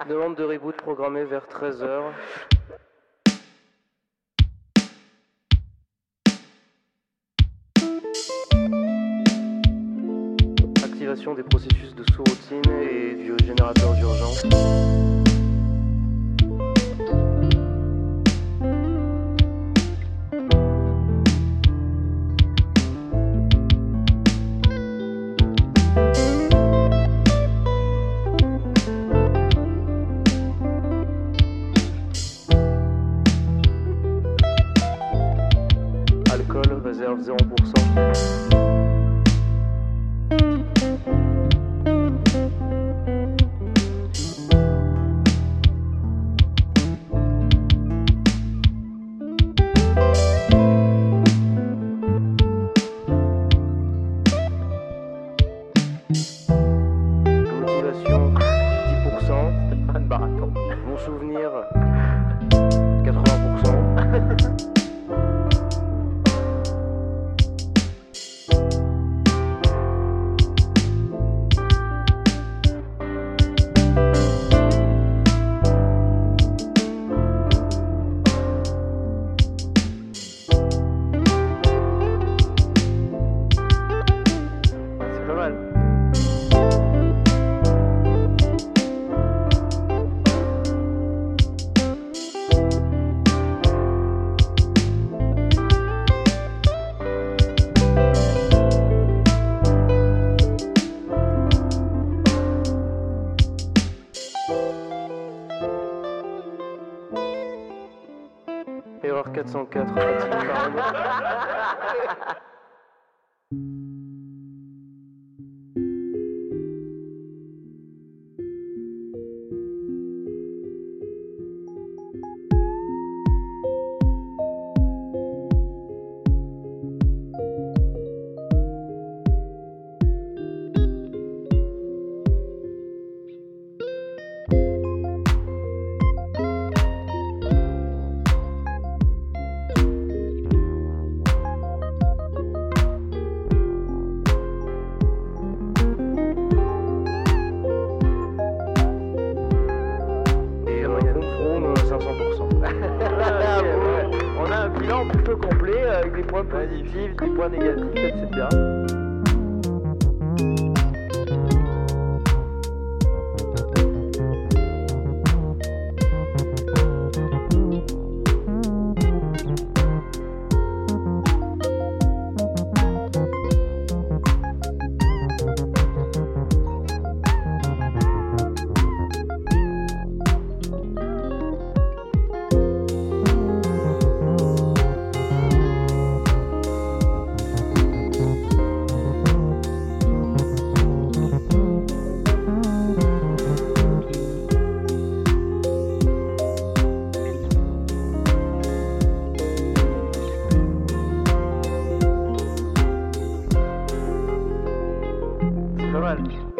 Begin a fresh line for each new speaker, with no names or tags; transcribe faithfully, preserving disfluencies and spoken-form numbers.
Demande de reboot programmée vers treize heures. Activation des processus de sous-routine et du générateur d'urgence. Alcool, réserve zéro pour cent. Motivation dix pour cent.
Fan marathon.
Mon souvenir quatre-vingts pour cent.
C'est pas mal.
Erreur quatre cent quatre, fatigue par et moyenne frône cinq cents pour cent.
On a un bilan plutôt complet avec des points positifs, des points négatifs, et cetera. C'est pas mal.